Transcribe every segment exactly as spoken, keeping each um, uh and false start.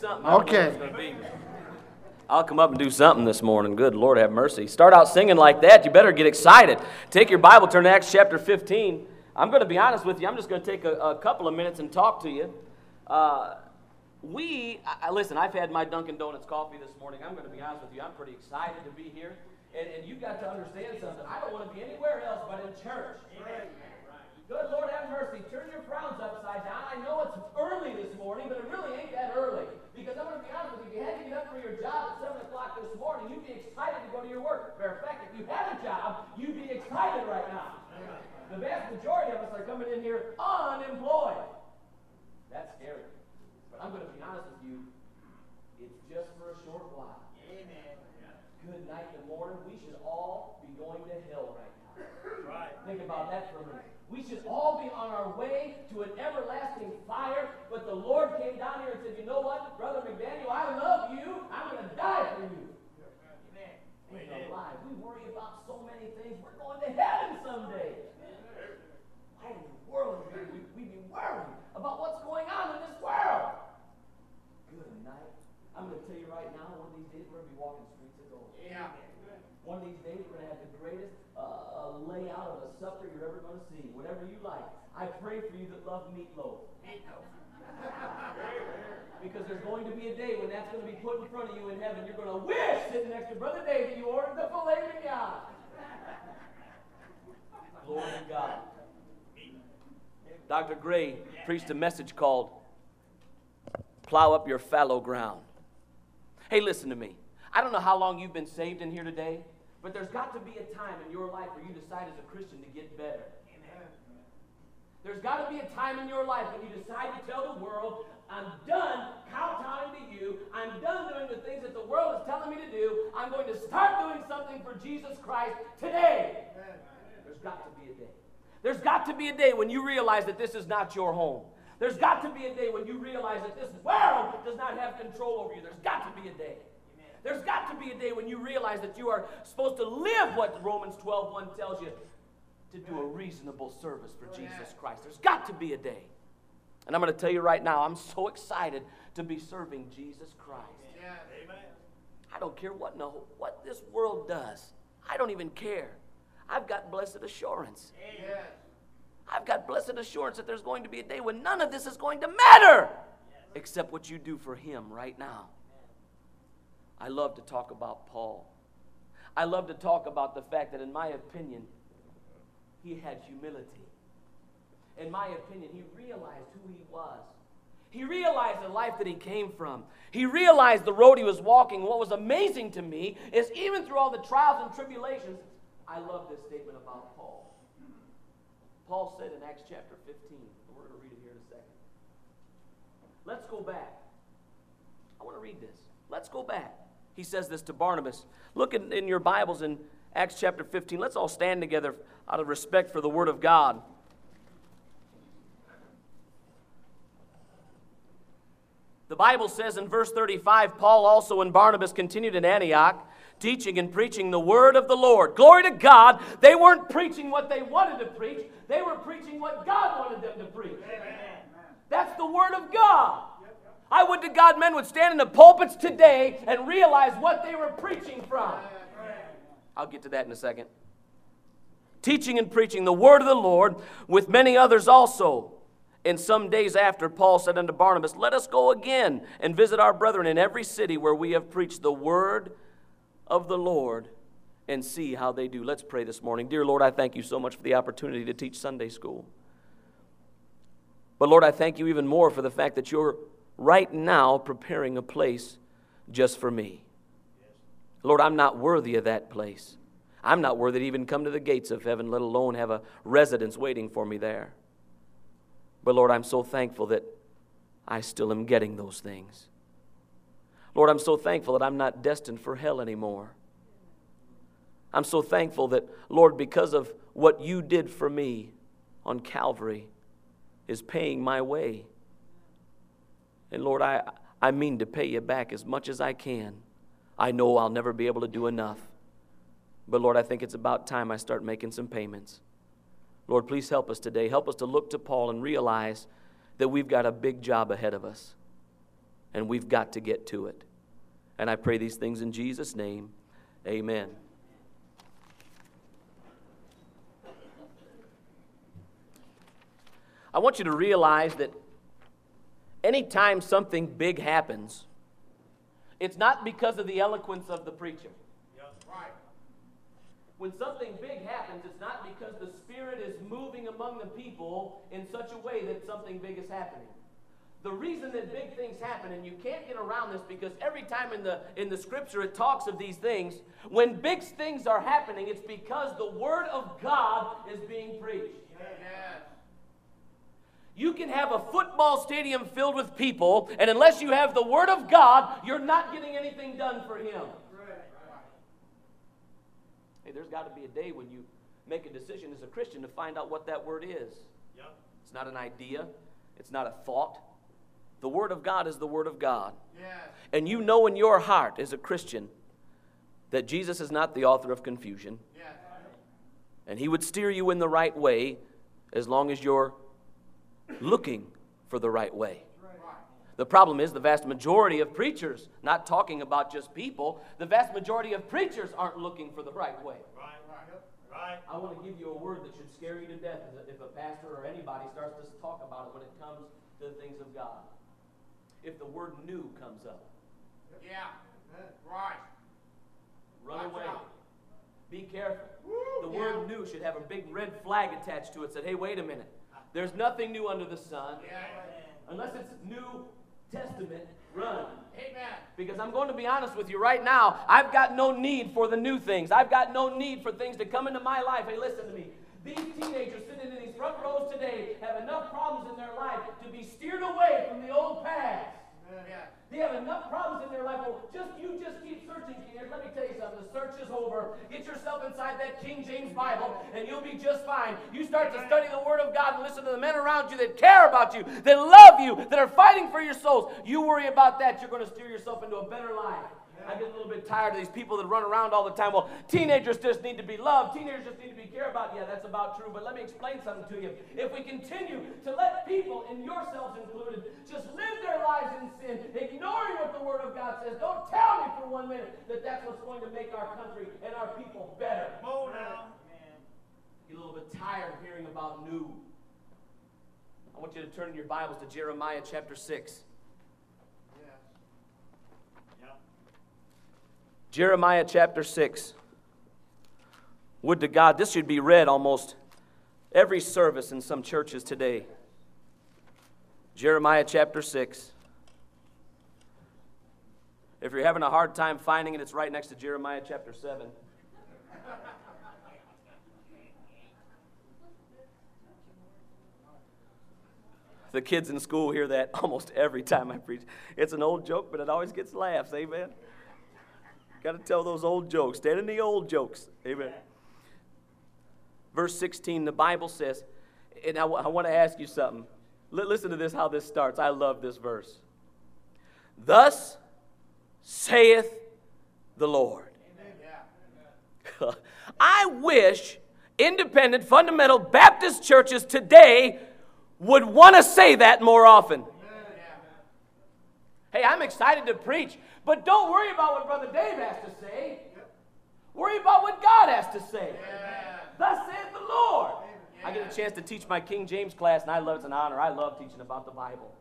something. I don't know what Okay. it's going to be. I'll come up and do something this morning. Good Lord, have mercy. Start out singing like that. You better get excited. Take your Bible, turn to Acts chapter fifteen. I'm going to be honest with you. I'm just going to take a, a couple of minutes and talk to you. Uh, we, I, listen, I've had my Dunkin' Donuts coffee this morning. I'm going to be honest with you. I'm pretty excited to be here. And, and you've got to understand something. I don't want to be anywhere else but in church. Amen. Good Lord, have mercy. Turn your frowns upside down. I know it's early this morning, but it really ain't that early. Because I'm going to be honest with you, if you had to get up for your job at seven o'clock this morning, you'd be excited to go to your work. Matter of fact, if you had a job, you'd be excited right now. The vast majority of us are coming in here unemployed. That's scary. But I'm going to be honest with you, it's just for a short while. Amen. Good night in the morning. We should all be going to hell right now. Right. Think about that for a minute. We should all be on our way to an everlasting fire, but the Lord came down here and said, you know what, Brother McDaniel, I love you. I'm going to die for you. Amen. Ain't no lie. We worry about so many things. We're going to heaven someday. Why in the world would we, we be worried about what's going on in this world? Good night. I'm going to tell you right now, one of these days we're going to be walking streets of gold. Yeah. One of these days we're going to have the greatest uh, layout of a supper you're ever going to see. Whatever you like. I pray for you that love meatloaf. Meatloaf. Because there's going to be a day when that's going to be put in front of you in heaven. You're going to wish sitting next to Brother Dave that you ordered the filet mignon. Glory to God. Doctor Gray preached a message called Plow Up Your Fallow Ground. Hey, listen to me. I don't know how long you've been saved in here today, but there's got to be a time in your life where you decide as a Christian to get better. Amen. There's got to be a time in your life when you decide to tell the world, I'm done kowtowing to you. I'm done doing the things that the world is telling me to do. I'm going to start doing something for Jesus Christ today. Amen. There's got to be a day. There's got to be a day when you realize that this is not your home. There's got to be a day when you realize that this world does not have control over you. There's got to be a day. There's got to be a day when you realize that you are supposed to live what Romans twelve one tells you, to do a reasonable service for Jesus Christ. There's got to be a day. And I'm going to tell you right now, I'm so excited to be serving Jesus Christ. Amen. I don't care what, no, what this world does. I don't even care. I've got blessed assurance. Amen. I've got blessed assurance that there's going to be a day when none of this is going to matter except what you do for Him right now. I love to talk about Paul. I love to talk about the fact that, in my opinion, he had humility. In my opinion, he realized who he was. He realized the life that he came from. He realized the road he was walking. What was amazing to me is even through all the trials and tribulations, I love this statement about Paul. Paul said in Acts chapter fifteen, and we're going to read it here in a second. Let's go back. I want to read this. Let's go back. He says this to Barnabas. Look in, in your Bibles in Acts chapter fifteen. Let's all stand together out of respect for the Word of God. The Bible says in verse thirty-five, Paul also and Barnabas continued in Antioch, teaching and preaching the Word of the Lord. Glory to God. They weren't preaching what they wanted to preach. They were preaching what God wanted them to preach. Amen. That's the Word of God. I would to God men would stand in the pulpits today and realize what they were preaching from. I'll get to that in a second. Teaching and preaching the word of the Lord with many others also. And some days after, Paul said unto Barnabas, let us go again and visit our brethren in every city where we have preached the word of the Lord and see how they do. Let's pray this morning. Dear Lord, I thank you so much for the opportunity to teach Sunday school. But Lord, I thank you even more for the fact that you're right now preparing a place just for me. Lord, I'm not worthy of that place. I'm not worthy to even come to the gates of heaven, let alone have a residence waiting for me there. But Lord, I'm so thankful that I still am getting those things. Lord, I'm so thankful that I'm not destined for hell anymore. I'm so thankful that, Lord, because of what you did for me on Calvary is paying my way. And Lord, I, I mean to pay you back as much as I can. I know I'll never be able to do enough. But Lord, I think it's about time I start making some payments. Lord, please help us today. Help us to look to Paul and realize that we've got a big job ahead of us. And we've got to get to it. And I pray these things in Jesus' name. Amen. I want you to realize that anytime something big happens, it's not because of the eloquence of the preacher. Yep. Right. When something big happens, it's not because the Spirit is moving among the people in such a way that something big is happening. The reason that big things happen, and you can't get around this because every time in the, in the Scripture it talks of these things, when big things are happening, it's because the Word of God is being preached. Yes. You can have a football stadium filled with people, and unless you have the Word of God, you're not getting anything done for Him. Hey, there's got to be a day when you make a decision as a Christian to find out what that Word is. Yep. It's not an idea. It's not a thought. The Word of God is the Word of God. Yes. And you know in your heart as a Christian that Jesus is not the author of confusion. Yes. And He would steer you in the right way as long as you're looking for the right way. The problem is the vast majority of preachers, not talking about just people, the vast majority of preachers aren't looking for the right way. Right. Right. I want to give you a word that should scare you to death if a pastor or anybody starts to talk about it when it comes to the things of God. If the word new comes up. Yeah. Right. Run Watch away. out. Be careful. Woo, The yeah. word new should have a big red flag attached to it. Said, hey, wait a minute. There's nothing new under the sun. Yeah. Unless it's New Testament, run. Amen. Because I'm going to be honest with you right now, I've got no need for the new things. I've got no need for things to come into my life. Hey, listen to me. These teenagers sitting in these front rows today have enough problems in their life to be steered away from the old past. Yeah. They have enough problems in their life. Well, just you just keep searching, teenagers. Let me tell you something. The search is over. Get yourself inside that King James Bible, and you'll be just fine. You start to study the Word of God and listen to the men around you that care about you, that love you, that are fighting for your souls. You worry about that. You're going to steer yourself into a better life. I get a little bit tired of these people that run around all the time. Well, teenagers just need to be loved. Teenagers just need to be cared about. Yeah, that's about true. But let me explain something to you. If we continue to let people, and yourselves included, just live their lives in sin, ignoring what the Word of God says, don't tell me for one minute that that's what's going to make our country and our people better. Mow down. Get a little bit tired of hearing about new. I want you to turn in your Bibles to Jeremiah chapter six. Jeremiah chapter six. Would to God, this should be read almost every service in some churches today. Jeremiah chapter six. If you're having a hard time finding it, it's right next to Jeremiah chapter seven. The kids in school hear that almost every time I preach. It's an old joke, but it always gets laughs. Amen. Got to tell those old jokes. Stand in the old jokes. Amen. Verse sixteen, the Bible says, and I, w- I want to ask you something. L- listen to this, how this starts. I love this verse. Thus saith the Lord. Amen. I wish independent fundamental Baptist churches today would want to say that more often. Hey, I'm excited to preach, but don't worry about what Brother Dave has to say. Worry about what God has to say. Yeah. Thus saith the Lord. Yeah. I get a chance to teach my King James class, and I love it's an honor. I love teaching about the Bible.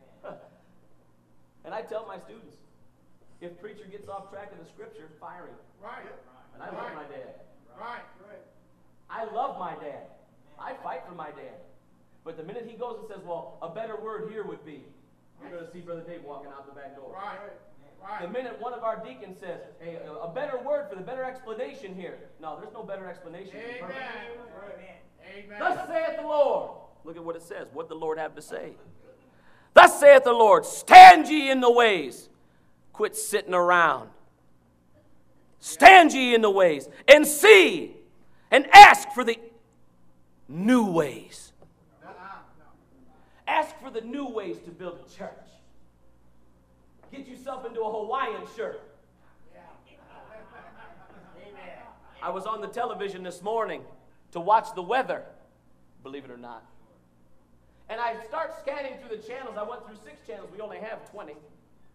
And I tell my students, if preacher gets off track of the Scripture, fire him. Right. And I love my dad. Right. Right. I love my dad. I fight for my dad. But the minute he goes and says, well, a better word here would be, you're going to see Brother Dave walking out the back door. Right. Right. The minute one of our deacons says, hey, a better word for the better explanation here. No, there's no better explanation. Amen. Amen. Thus saith the Lord. Look at what it says, what the Lord have to say. Thus saith the Lord, stand ye in the ways. Quit sitting around. Stand ye in the ways and see and ask for the new ways. Ask for the new ways to build a church. Get yourself into a Hawaiian shirt. I was on the television this morning to watch the weather, believe it or not. And I start scanning through the channels. I went through six channels. We only have twenty.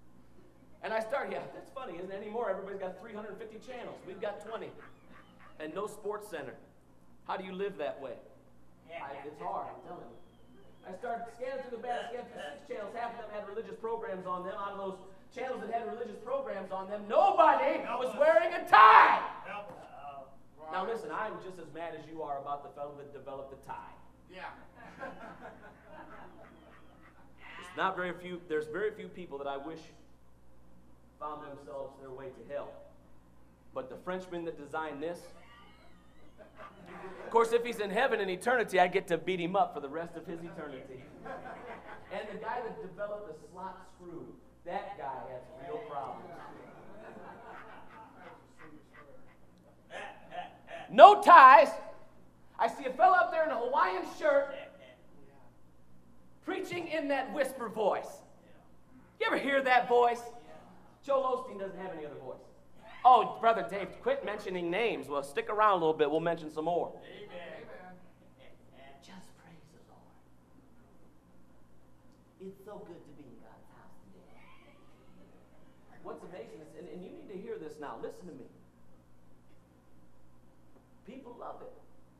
And I start, yeah, that's funny, isn't it anymore? Everybody's got three hundred fifty channels. We've got twenty. And no sports center. How do you live that way? I, it's hard, I'm telling you. I started scanning through the band, I scanned through six channels. Half of them had religious programs on them. Out of those channels that had religious programs on them, nobody was wearing a tie. Now listen, I'm just as mad as you are about the fellow that developed the tie. Yeah. It's not very few, there's very few people that I wish found themselves their way to hell. But the Frenchman that designed this, of course, if he's in heaven in eternity, I get to beat him up for the rest of his eternity. And the guy that developed the slot screw, that guy has real problems. No ties. I see a fellow up there in a Hawaiian shirt preaching in that whisper voice. You ever hear that voice? Joel Osteen doesn't have any other voice. Oh, Brother Dave, quit mentioning names. Well, stick around a little bit. We'll mention some more. Amen. Just praise the Lord. It's so good to be in God's house today. What's amazing is, and, and you need to hear this now. Listen to me. People love it.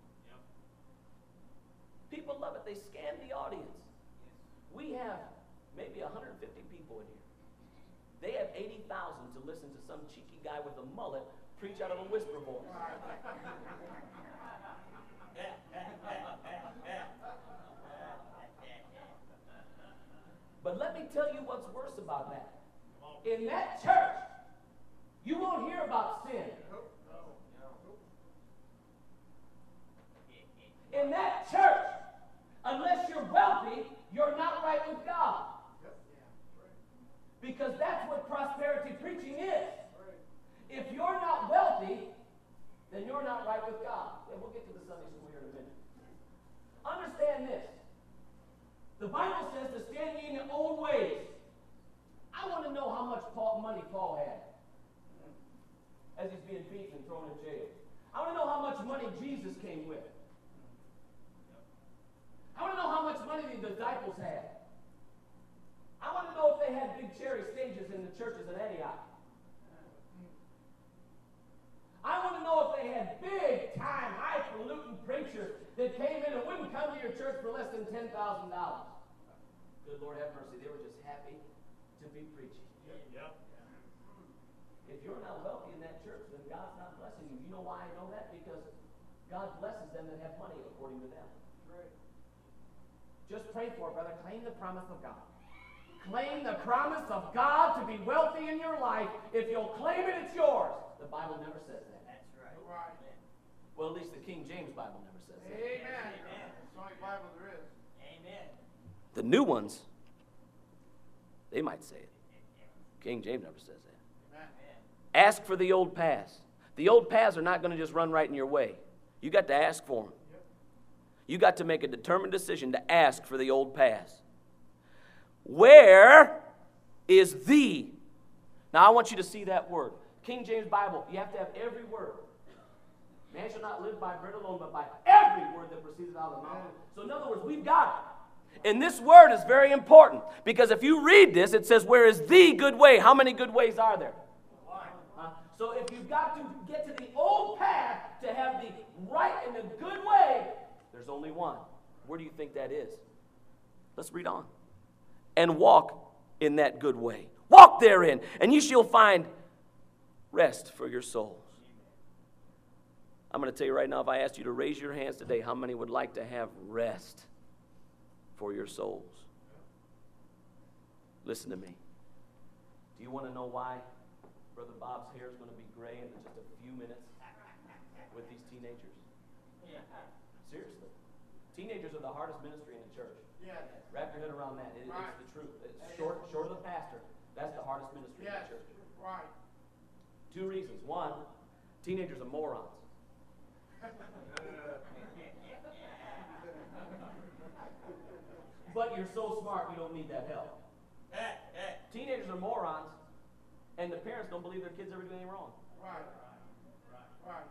People love it. They scan the audience. We have maybe one hundred fifty people in here. They have eighty thousand to listen to some cheeky guy with a mullet preach out of a whisper voice. But let me tell you what's worse about that. In that church, you won't hear about sin. In that church, unless you're wealthy, you're not right with God. Because that's what prosperity preaching is. If you're not wealthy, then you're not right with God. And we'll get to the Sunday school here in a minute. Understand this. The Bible says to stand ye in your own ways. I want to know how much Paul, money Paul had as he's being beaten and thrown in jail. I want to know how much money Jesus came with. I want to know how much money the disciples had. I want to know if they had big cherry stages in the churches in Antioch. I want to know if they had big-time, highfalutin preachers that came in and wouldn't come to your church for less than ten thousand dollars. Good Lord have mercy. They were just happy to be preaching. Yep. If you're not wealthy in that church, then God's not blessing you. You know why I know that? Because God blesses them that have money according to them. Right. Just pray for it, brother. Claim the promise of God. Claim the promise of God to be wealthy in your life. If you'll claim it, it's yours. The Bible never says that. That's right. Right. Well, at least the King James Bible never says that. Amen. It's the only Bible there is. Amen. The new ones, they might say it. King James never says that. Amen. Ask for the old paths. The old paths are not going to just run right in your way. You got to ask for them. Yep. You got to make a determined decision to ask for the old paths. Where is the? Now I want you to see that word. King James Bible, you have to have every word. Man shall not live by bread alone, but by every word that proceeds out of the mouth. So in other words, we've got it. And this word is very important, because if you read this, it says, where is the good way? How many good ways are there? Uh, so if you've got to get to the old path to have the right and the good way, there's only one. Where do you think that is? Let's read on. And walk in that good way. Walk therein, and you shall find rest for your souls. I'm going to tell you right now, if I asked you to raise your hands today, how many would like to have rest for your souls? Listen to me. Do you want to know why Brother Bob's hair is going to be gray in just a few minutes with these teenagers? Seriously. Teenagers are the hardest ministry in the church. Yes. Wrap your head around that. It, Right. It's the truth. It's short, short of the pastor. That's the hardest ministry Yes. in the church. Right. Two reasons. One, teenagers are morons. But you're so smart, you don't need that help. Teenagers are morons, and the parents don't believe their kids ever do anything wrong. Right. Right.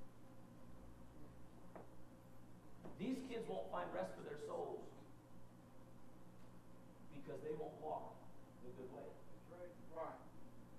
These kids won't find rest for their souls because they won't walk the good way. Right.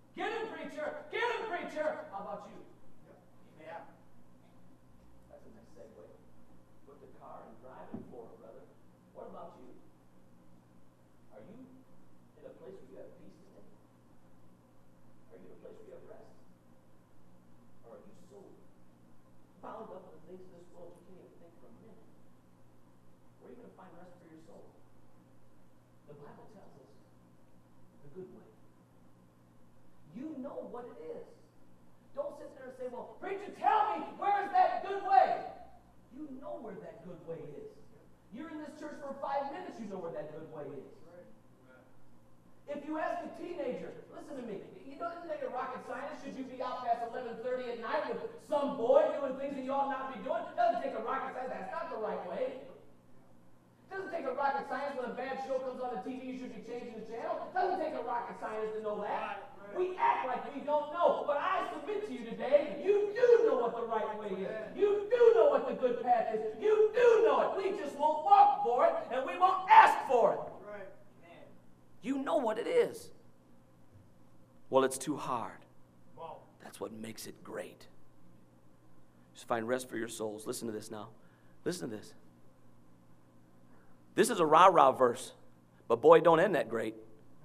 preacher, how about you? Yeah. That's a nice segue. Put the car and drive in Florida, brother. What about you? Are you in a place where you have peace today? Are you in a place where you have rest? Or are you so bound up in the things of this world you can't even think for a minute? Where are you going to find rest for your soul? The Bible tells us the good way. You know what it is. Don't sit there and say, well, preacher, tell me, where's that good way? You know where that good way is. You're in this church for five minutes, you know where that good way is. If you ask a teenager, listen to me, you know, isn't that a rocket science? Should you be out past eleven thirty at night with some boy doing things that you ought not be doing? It doesn't take a rocket science. That's not the right way. It doesn't take a rocket science when a bad show comes on the T V, you should be changing the channel. It doesn't take a rocket science to know that. We act like we don't know, but I submit to you today, you do know what the right way is. You do know what the good path is. You do know it. We just won't walk for it, and we won't ask for it. Right. You know what it is. Well, it's too hard. Wow. That's what makes it great. Just find rest for your souls. Listen to this now. Listen to this. This is a rah-rah verse, but boy, don't end that great.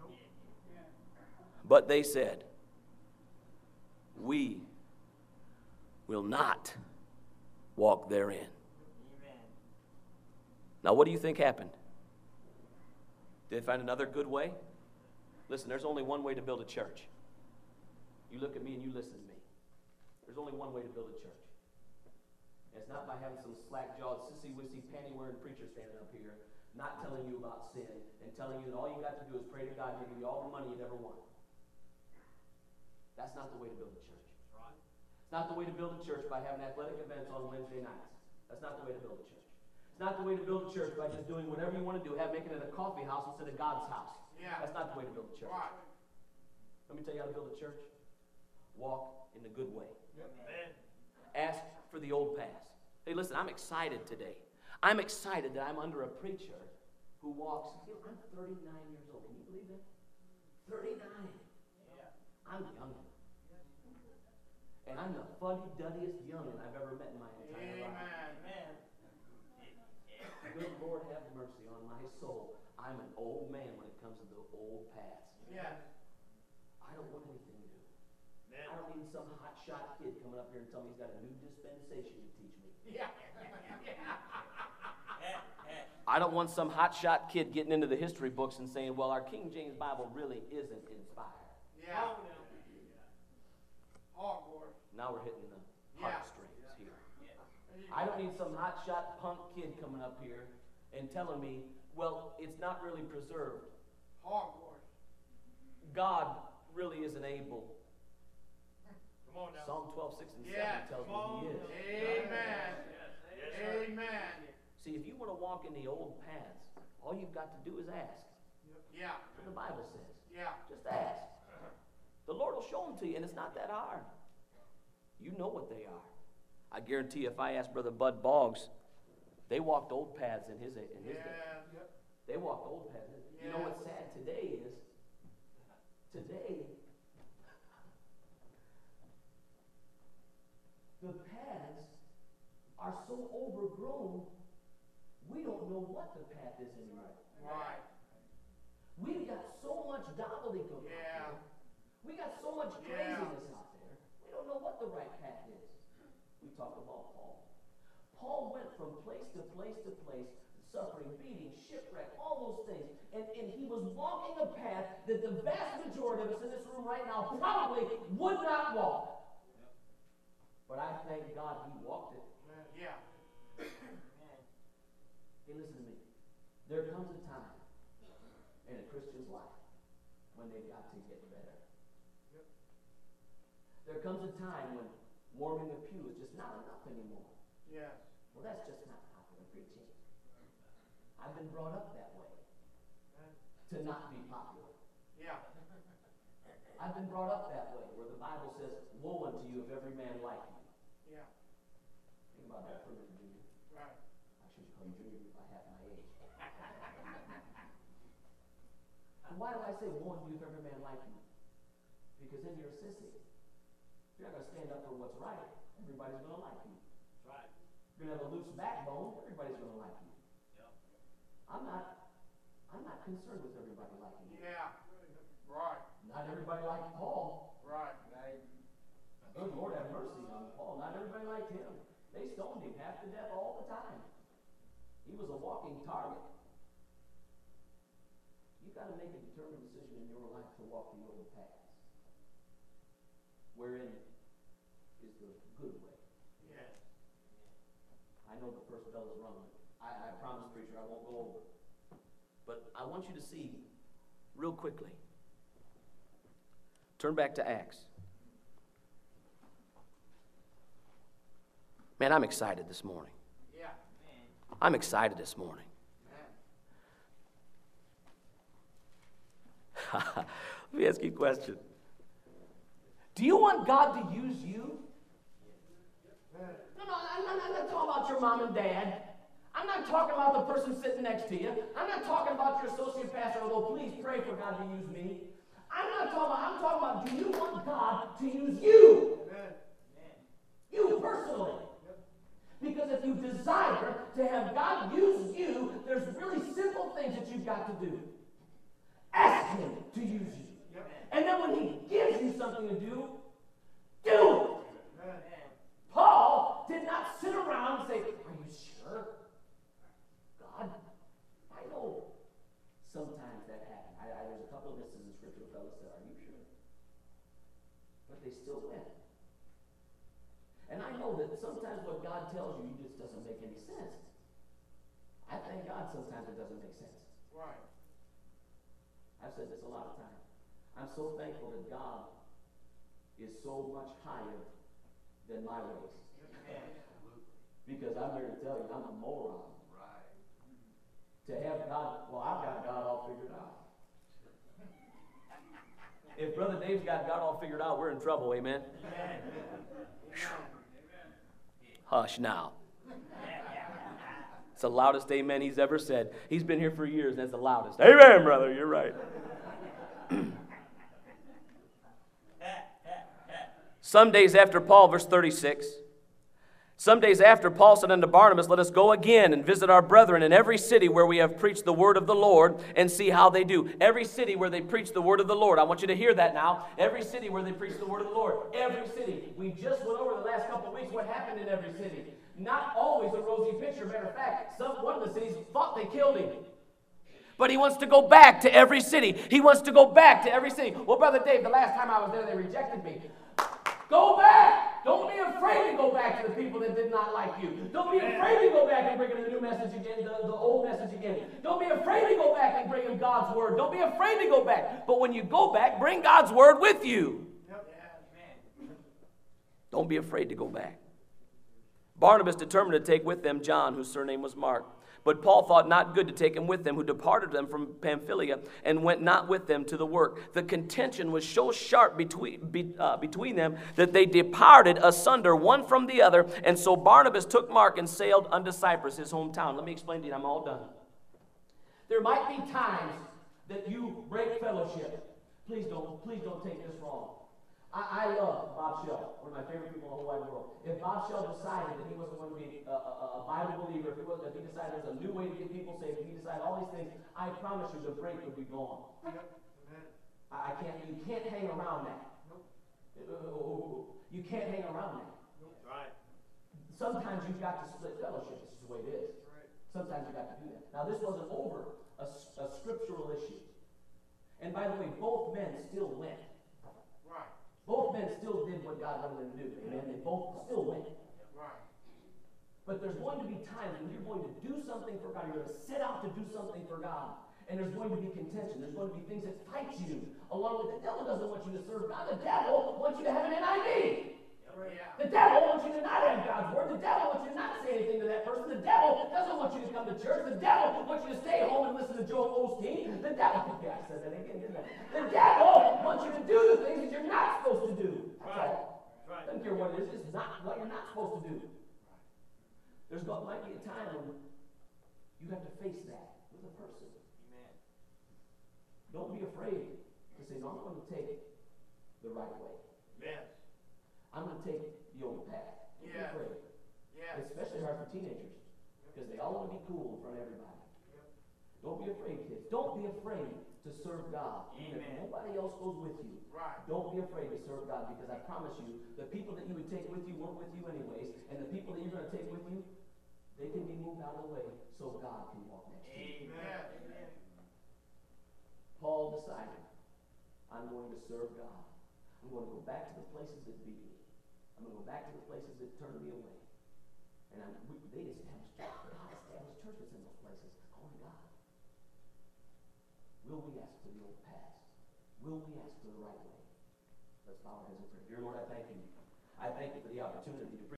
But they said, we will not walk therein. Amen. Now, what do you think happened? Did they find another good way? Listen, there's only one way to build a church. You look at me and you listen to me. There's only one way to build a church. And it's not by having some slack-jawed, sissy-wissy, panty-wearing preacher standing up here, not telling you about sin, and telling you that all you got to do is pray to God and give you all the money you'd ever want. That's not the way to build a church. Right. It's not the way to build a church by having athletic events on Wednesday nights. That's not the way to build a church. It's not the way to build a church by just doing whatever you want to do, have making it a coffee house instead of God's house. Yeah. That's not the way to build a church. Right. Let me tell you how to build a church. Walk in the good way. Amen. Ask for the old past. Hey, listen, I'm excited today. I'm excited that I'm under a preacher who walks. You know, I'm thirty-nine years old. Can you believe that? thirty-nine. Yeah. I'm young. And I'm the fuddy-duddiest youngin' I've ever met in my entire life. Amen. Good Lord have mercy on my soul. I'm an old man when it comes to the old paths. Yes. I don't want anything new. Amen. I don't need some hotshot kid coming up here and telling me he's got a new dispensation to teach me. Yeah. I don't want some hotshot kid getting into the history books and saying, well, our King James Bible really isn't inspired. Yeah. Hogwarts. Now we're hitting the Yeah. heartstrings here. I don't need some hotshot punk kid coming up here and telling me, well, it's not really preserved. Hogwarts. God really isn't able. Come on now. Psalm twelve, six and Yeah. seven tells Come on. me he is. Amen. Amen. See, if you want to walk in the old paths, all you've got to do is ask. Yeah. What the Bible says. Yeah. Just ask. The Lord will show them to you, and it's not that hard. You know what they are. I guarantee you, if I asked Brother Bud Boggs, they walked old paths in his, in his day. Yeah. They walked old paths. You know what's sad today is, today, the paths are so overgrown, we don't know what the path is anymore. Right. We've got so much gobbledygook Yeah. out there. We got so much Yeah. craziness out there. We don't know what the right path is. We talk about Paul. Paul went from place to place to place, suffering, beating, shipwreck, all those things. And, and he was walking a path that the vast majority of us in this room right now probably would not walk. But I thank God he walked it. Yeah. Hey, listen to me. There comes a time in a Christian's life when they've got to get better. Yep. There comes a time when warming the pew is just not enough anymore. Yes. Well, that's just not popular preaching. I've been brought up that way, to not be popular. Yeah. I've been brought up that way, where the Bible says, woe unto you if every man like you. Yeah. Think about that for a minute, Junior. Right. I should call you Junior if I have my age. And why do I say woe unto you if every man like you? Because then you're a sissy. If you're not going to stand up for what's right, everybody's going to like you. That's right. You're going to have a loose backbone, everybody's going to like you. Yep. I'm not, I'm not concerned with everybody liking me. Yeah. Right. Not everybody liked Paul. Right. Right. Good Lord have mercy on Paul. Not everybody liked him. They stoned him half to death all the time. He was a walking target. You've got to make a determined decision in your life to walk the old paths. Wherein is the good way. Yes. I know the first bell is rung. I, I promise, preacher, I won't go over. But I want you to see real quickly. Turn back to Acts. Man, I'm excited this morning. Yeah. I'm excited this morning. Let me ask you a question. Do you want God to use you? No, no, I'm not, I'm not talking about your mom and dad. I'm not talking about the person sitting next to you. I'm not talking about your associate pastor, although please pray for God to use me. I'm not talking about, I'm talking about, do you want God to use you? Amen. You personally. Because if you desire to have God use you, there's really simple things that you've got to do. Ask Him to use you. Yep. And then when He gives you something to do, do it. Amen. Paul did not sit around and say, are you sure? God, I know sometimes that happens. I, I, there's a couple of instances in Scripture where fellows said, are you sure? But they still went. And I know that sometimes what God tells you just doesn't make any sense. I thank God sometimes it doesn't make sense. Right. I've said this a lot of times. I'm so thankful that God is so much higher than my ways. Because I'm here to tell you, I'm a moron. Right. To have God, well, I've got God all figured out. If Brother Dave's got God all figured out, we're in trouble, amen? Amen. Hush now. It's the loudest amen he's ever said. He's been here for years, and that's the loudest. Amen, brother, you're right. Some days after Paul, verse thirty-six, some days after Paul said unto Barnabas, let us go again and visit our brethren in every city where we have preached the word of the Lord and see how they do. Every city where they preach the word of the Lord. I want you to hear that now. Every city where they preach the word of the Lord. Every city. We just went over the last couple of weeks what happened in every city. Not always a rosy picture. Matter of fact, some, one of the cities thought they killed him. But he wants to go back to every city. He wants to go back to every city. Well, Brother Dave, the last time I was there, they rejected me. Go back. Don't be afraid to go back to the people that did not like you. Don't be afraid to go back and bring them the new message again, the, the old message again. Don't be afraid to go back and bring them God's word. Don't be afraid to go back. But when you go back, bring God's word with you. Don't be afraid to go back. Barnabas determined to take with them John, whose surname was Mark. But Paul thought not good to take him with them, who departed them from Pamphylia and went not with them to the work. The contention was so sharp between, be, uh, between them that they departed asunder one from the other. And so Barnabas took Mark and sailed unto Cyprus, his hometown. Let me explain to you, I'm all done. There might be times that you break fellowship. Please don't, please don't take this wrong. I, I love Bob Shell, one of my favorite people in the whole wide world. If Bob Shell decided that he wasn't going to be a, a, a Bible believer, if he, was, if he decided there's a new way to get people saved, if he decided all these things, I promise you the break would be gone. Yep. I, I can't, you can't hang around that. Nope. You can't hang around that. Nope. Right. Sometimes you've got to split fellowship. This is the way it is. Right. Sometimes you've got to do that. Now, this wasn't over a, a scriptural issue. And by the way, both men still went. Right. Both men still did what God wanted them to do. Amen. They both still went. Right. But there's going to be times when you're going to do something for God. You're going to set out to do something for God. And there's going to be contention. There's going to be things that fight you. Along with the devil doesn't want you to serve God. The devil wants you to have an N I V. Yeah. The devil wants you to not have God's word. The devil wants you to not say anything to that person. The devil doesn't want you to come to church. The devil wants you to stay home and listen to Joel Osteen. The devil, yeah, I said that again, didn't I? The devil wants you to do the things that you're not supposed to do. That's Right. all. Right. Doesn't care what it is. It's not what you're not supposed to do. There's got, might be a time when you have to face that with a person. Amen. Don't be afraid to say, no, I'm going to take the right way. Yes. I'm going to take the old path. Don't be Yeah. afraid. Yes. Especially hard for teenagers, because they all want to be cool in front of everybody. Yep. Don't be afraid, kids. Don't be afraid to serve God. Even if Amen. nobody else goes with you. Right. Don't be afraid to serve God, because I promise you, the people that you would take with you weren't with you anyways, and the people that you're going to take with you, they can be moved out of the way so God can walk next to you. Amen. Amen. Paul decided, I'm going to serve God. I'm going to go back to the places that beat me. I'm going to go back to the places that turned me away. And I'm, we, they established churches. God established churches in those places. Glory to God. Will we ask for the old past? Will we ask for the right way? Let's bow our heads and pray. Dear Lord, I thank you. I thank you for the opportunity to preach.